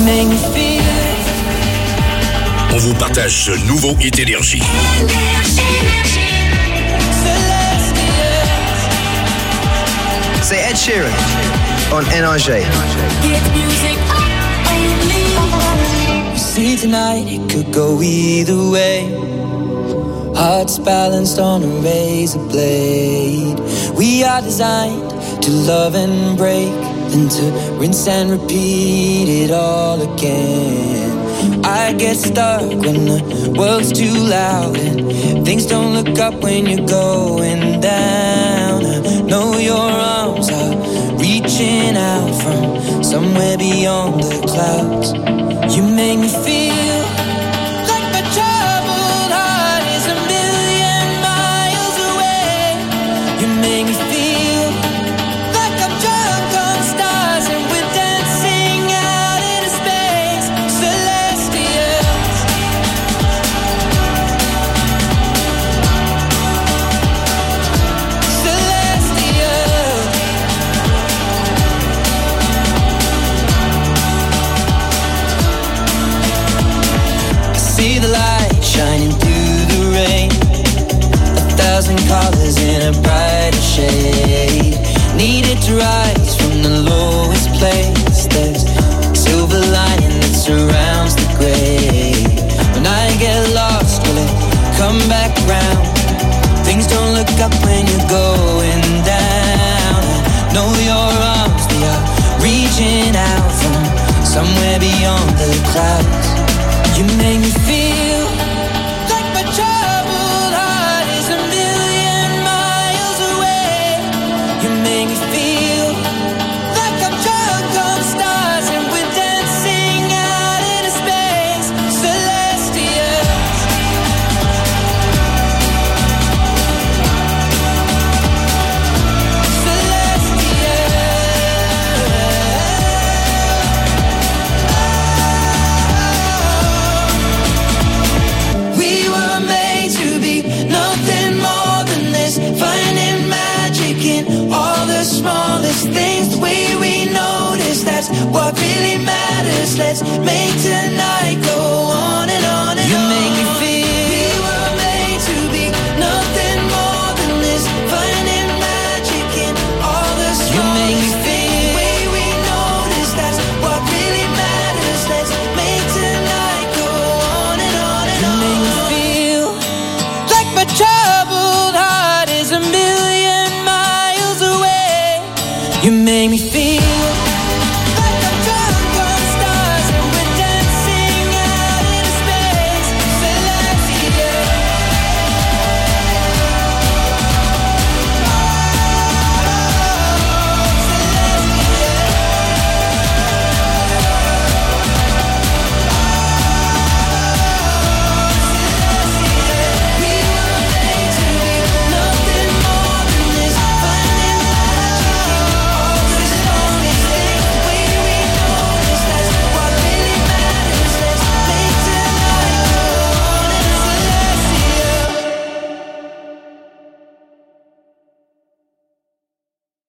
On vous partage ce nouveau hit Énergie. C'est Ed Sheeran on NRJ. You see tonight it could go either way. Hearts balanced on a razor blade. We are designed to love and break, then to rinse and repeat it all again. I get stuck when the world's too loud and things don't look up when you're going down. I know your arms are reaching out from somewhere beyond the clouds. You make me feel like my troubled heart is a million miles away. You make me feel like I'm drunk on stars and we're dancing out into space. Celestials. Celestials. I see the light shining through the rain. 1,000 colors in a brighter shade. Needed to rise from the lowest place. There's silver lining that surrounds the gray. When I get lost, will it come back round? Things don't look up when you're going down. I know your arms, they are reaching out from somewhere beyond the clouds. You make me feel like my troubled heart is a million miles away. You make me feel like I'm drunk on stars and we're dancing out into space. Celestials. We were made to be nothing more than this. Finding magic in all the smallest things. The way we notice, that's what really matters. Let's make tonight go